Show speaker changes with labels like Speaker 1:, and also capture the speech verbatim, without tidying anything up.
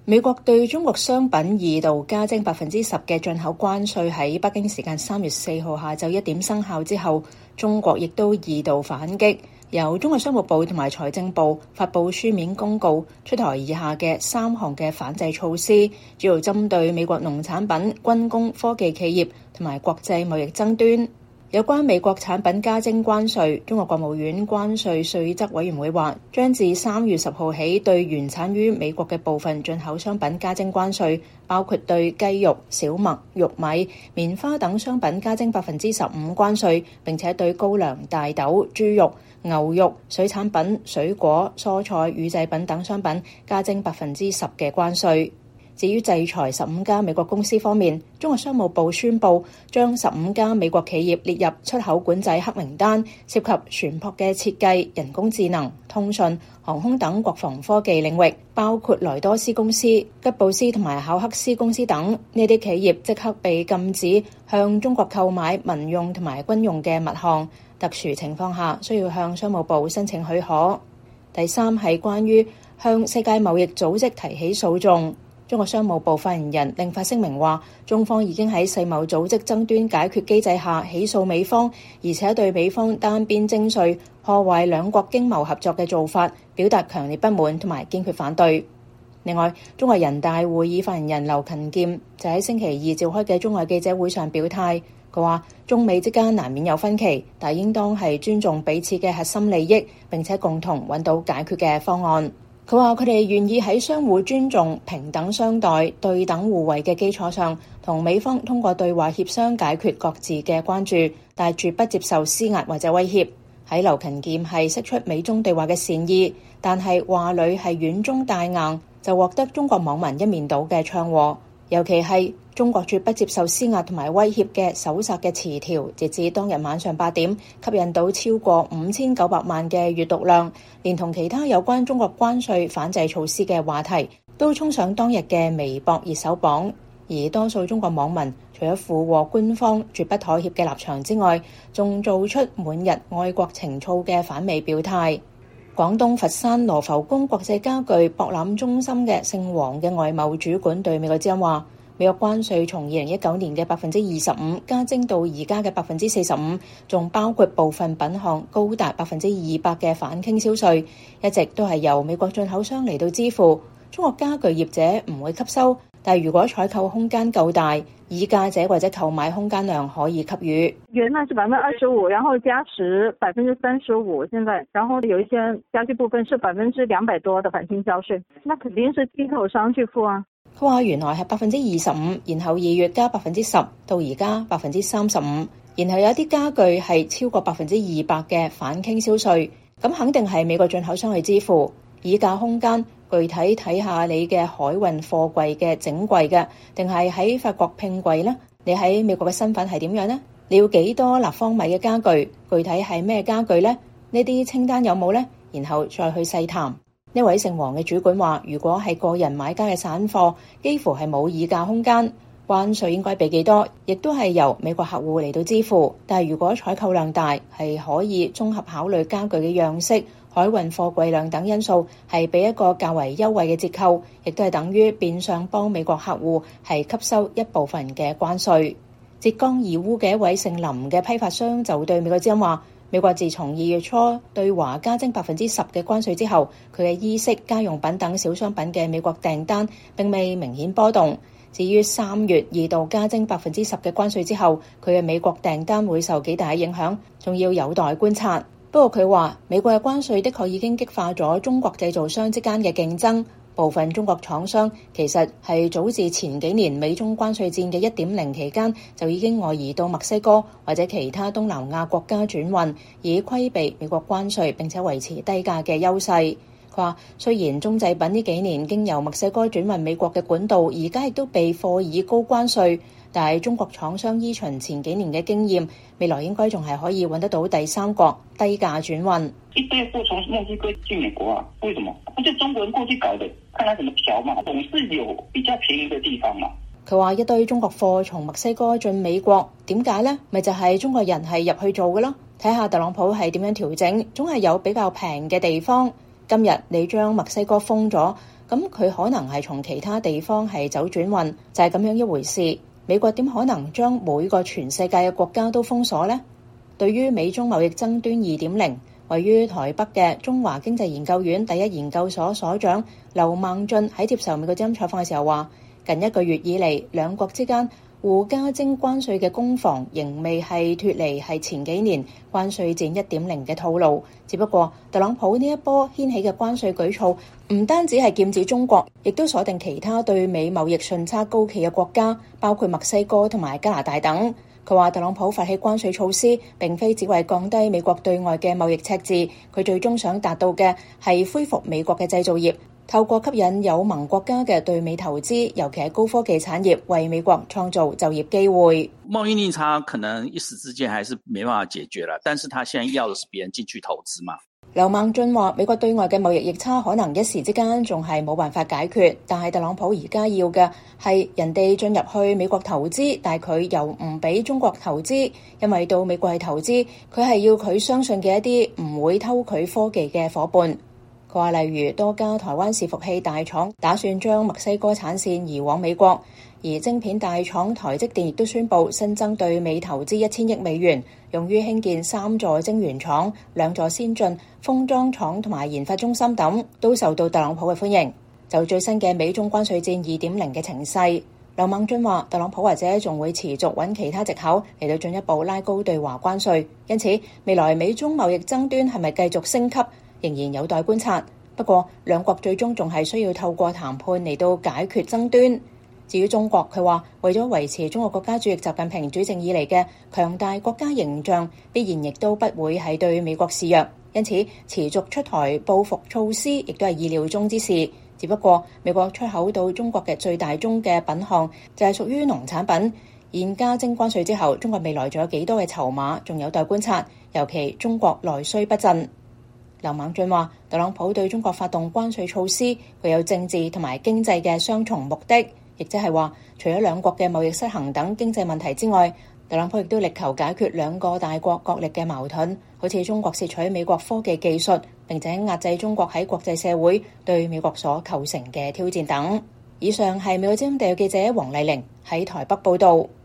Speaker 1: 美國對中國商品二度加徵百分之十嘅進口關稅喺北京時間三月四號下晝一點生效之後，中國亦都二度反擊。由中國商務部同埋財政部發布書面公告，出台以下嘅三項嘅反制措施，主要針對美國農產品、軍工、科技企業同埋國際貿易爭端。有關美國產品加徵關稅，中國國務院關稅稅則委員會話，將自三月十號起對原產於美國嘅部分進口商品加徵關稅，包括對雞肉、小麥、玉米、棉花等商品加徵百分之十五關稅，並且對高粱、大豆、豬肉、牛肉、水產品、水果、蔬菜、乳製品等商品加徵百分之十嘅關稅。至於制裁十五家美國公司方面，中國商務部宣布將十五家美國企業列入出口管制黑名單，涉及船舶嘅設計、人工智能、通訊、航空等國防科技領域，包括萊多斯公司、吉布斯同埋考克斯公司等。呢啲企業即刻被禁止向中國購買民用同埋軍用嘅物項，特殊情況下需要向商務部申請許可。第三係關於向世界貿易組織提起訴訟。中國商務部發言人另發聲明話，中方已經喺世貿組織爭端解決機制下起訴美方，而且對美方單邊徵稅破壞兩國經貿合作嘅做法表達強烈不滿同埋堅決反對。另外，中國人大會議發言人劉勤儉就喺星期二召開嘅中外記者會上表態，佢話中美之間難免有分歧，但應當係尊重彼此嘅核心利益，並且共同揾到解決嘅方案。佢話：佢哋願意喺相互尊重、平等相待、對等互惠嘅基礎上，同美方通過對話協商解決各自嘅關注，但係絕不接受施壓或者威脅。喺劉勤儉係釋出美中對話嘅善意，但係話裏係軟中帶硬，就獲得中國網民一面倒嘅唱和。尤其係中國絕不接受施壓同埋威脅嘅搜索嘅詞條，截至當日晚上八點，吸引到超過五千九百萬嘅閱讀量，連同其他有關中國關稅反制措施嘅話題，都衝上當日嘅微博熱搜榜。而多數中國網民除咗附和官方絕不妥協嘅立場之外，仲做出滿日愛國情操嘅反美表態。廣東佛山羅浮宮國際家具博覽中心嘅姓黃嘅外貿主管對美國之音話，美國關稅從二零一九年嘅百分之二十五加徵到而家嘅百分之四十五，仲包括部分品項高達百分之二百嘅反傾銷稅，一直都係由美國進口商嚟到支付。中國家具業者唔會吸收，但如果採購空間夠大，議價者或者購買空間量可以給予。
Speaker 2: 原來是百分之二十五，然後加十百分之三十五，現在然後有一些家具部分是百分之兩百多的反傾銷稅，那肯定是進口商去付啊。
Speaker 1: 佢話原來係百分之二十五，然後二月加百分之十，到而家百分之三十五，然後有啲家具係超過百分之二百嘅反傾銷稅，咁肯定係美國進口商去支付。議價空間具體睇下你嘅海運貨櫃嘅整櫃嘅，定係喺法國拼櫃呢？你喺美國嘅身份係點樣呢？你要幾多立方米嘅家具？具體係咩家具呢？呢啲清單有冇呢？然後再去細談。呢位姓黃嘅主管話，如果係個人買家嘅散貨，幾乎係冇議價空間，關稅應該俾幾多，亦都係由美國客戶嚟到支付。但係如果採購量大，係可以綜合考慮家具嘅樣式、海運貨櫃量等因素，係俾一個較為優惠嘅折扣，亦都係等於變相幫美國客戶係吸收一部分嘅關稅。浙江義烏嘅一位姓林嘅批發商就對美國之音話，美國自從二月初對華加徵百分之十嘅關稅之後，佢嘅衣飾、家用品等小商品嘅美國訂單並未明顯波動。至於三月二度加徵百分之十嘅關稅之後，佢嘅美國訂單會受幾大影響，仲要有待觀察。不過佢話，美國嘅關稅的確已經激化咗中國製造商之間嘅競爭。部分中國廠商其實係早自前幾年美中關稅戰嘅一點零期間就已經外移到墨西哥或者其他東南亞國家轉運，以規避美國關稅並且維持低價嘅優勢。佢話，雖然中製品呢幾年經由墨西哥轉運美國嘅管道而家亦都被課以高關稅，但係中國廠商依循前幾年嘅經驗，未來應該仲係可以揾得到第三國低價轉運。
Speaker 3: 一堆貨從墨西哥進美國啊？為什麼？不就中國人過去搞的？看他怎麼調嘛，總是有比較便宜嘅地方嘛。
Speaker 1: 佢話一堆中國貨從墨西哥進美國，點解呢？咪就係、是、中國人係入去做嘅咯。睇下特朗普係點樣調整，總係有比較平嘅地方。今日你將墨西哥封咗， 咁佢可能係從其他地方係走轉運，就係咁樣一回事。美國點可能將每個全世界嘅國家都封鎖呢？對於美中貿易爭端二點零，位於台北嘅中華經濟研究院第一研究所所長劉孟俊喺接受美國之音採訪嘅時候話，近一個月以嚟，兩國之間互加徵關稅嘅攻防仍未係脫離係前幾年關稅戰一點零嘅套路，只不過特朗普呢一波掀起嘅關稅舉措唔單止係劍指中國，亦都鎖定其他對美貿易順差高企嘅國家，包括墨西哥同埋加拿大等。佢話特朗普發起關稅措施並非只為降低美國對外嘅貿易赤字，佢最終想達到嘅係恢復美國嘅製造業，透過吸引有盟國家嘅對美投資，尤其係高科技產業，為美國創造就業機會。
Speaker 4: 貿易逆差可能一時之間還是沒辦法解決了，但是他現在要的是別人進去投資嘛。
Speaker 1: 劉孟俊話：美國對外嘅貿易逆差可能一時之間仲係冇辦法解決，但係特朗普而家要嘅係人哋進入去美國投資，但係佢又唔俾中國投資，因為到美國係投資，佢係要佢相信嘅一啲唔會偷佢科技嘅夥伴。佢話，例如多家台灣伺服器大廠打算將墨西哥產線移往美國，而晶片大廠台積電亦都宣布新增對美投資一千億美元，用於興建三座晶圓廠、兩座先進封裝廠同埋研發中心等，都受到特朗普嘅歡迎。就最新嘅美中關稅戰二點零嘅情勢，劉孟俊話特朗普或者仲會持續揾其他藉口嚟到進一步拉高對華關稅，因此未來美中貿易爭端係咪繼續升級，仍然有待觀察。不過兩國最終仲係需要透過談判嚟到解決爭端。至於中國，佢話為咗維持中國國家主席習近平主政以嚟嘅強大國家形象，必然亦都不會係對美國示弱，因此持續出台報復措施亦都係意料中之事。只不過美國出口到中國嘅最大宗嘅品項就係屬於農產品，現加徵關稅之後，中國未來仲有幾多嘅籌碼，仲有待觀察，尤其中國內需不振。劉孟俊話特朗普對中國發動關稅措施，佢有政治同埋經濟嘅雙重目的，亦即係話除咗兩國嘅貿易失衡等經濟問題之外，特朗普亦都力求解決兩個大國角力嘅矛盾，好似中國竊取美國科技技術，並且壓制中國喺國際社會對美國所構成嘅挑戰等。以上係美國之音特約記者黃麗玲喺台北報道。